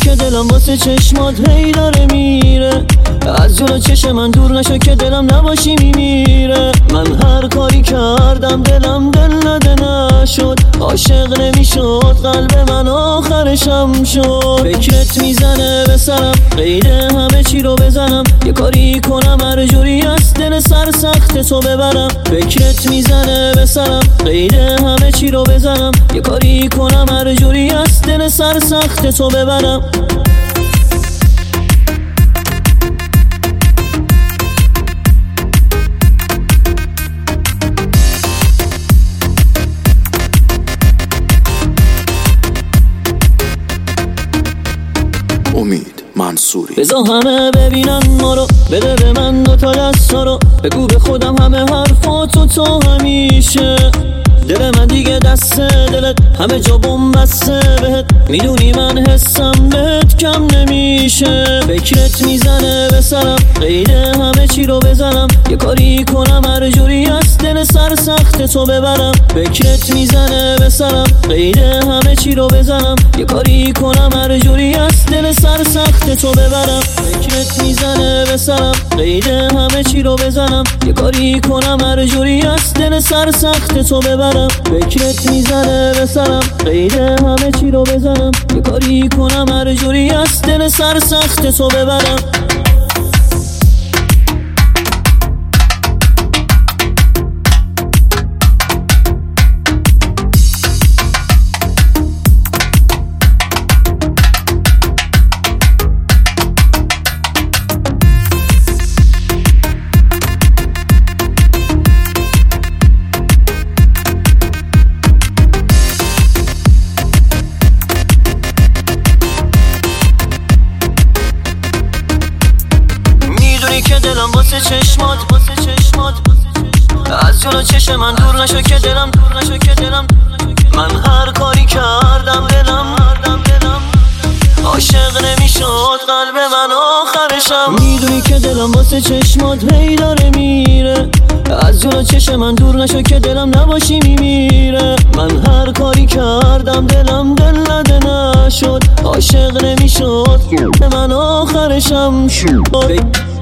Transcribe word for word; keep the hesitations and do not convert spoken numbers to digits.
که دلم واسه چشمات هی داره میره، از جلو چشم من دور نشو که دلم نباشی میمیره. من هر کاری کردم دلم دل نده نشد، عاشق نمیشد قلب من آخرشم شد. فکرت میزنه به سرم قید همه چی رو بزنم، یه کاری کنم هر جوری از دل سر سخت تو ببرم. فکرت میزنه به سرم قید همه چی رو بزنم، یه کاری کنم هر جوری از دل سر سخت تو ببرم. امید منصوری. بذار همه ببینن ما رو، بده به من دوتا دستا رو، بگو به خودم همه حرفاتو تو همیشه. دل من دیگه دسته دلت همه جا بم بسته بهت، میدونی من حسم بهت کم نمیشه. فکرت میزنه به سرم قید همه چی رو بزنم، یه کاری کنم هر جوری از دل سر سخت تو ببرم. فکرت میزنه به سرم قید همه چی رو بزنم، یه کاری کنم هر جوری از دل سر سخت تو ببرم. فکرت میزنه به سرم قید همه چی رو بزنم، یه کاری کنم هر جوری از دل سر سخت تو ببرم. فکرت میزنه به سرم قید همه چی رو بزنم، یه کاری کنم هر جوری از دل سر سخت تو ببرم. که دلم واسه چشمات واسه چشمات از جلو چشم من دور نشو که دلم دور نشو که دلم. من هر کاری کردم دلم دلم دلم عاشق نمیشد قلب من آخرشم. میدونی که دلم واسه چشمات هی داره میره، از جلو چشم من دور نشو که دلم نباشی میمیره. من هر کاری کردم دلم دل نده نشد، عاشق نمیشد من آخرشم شد.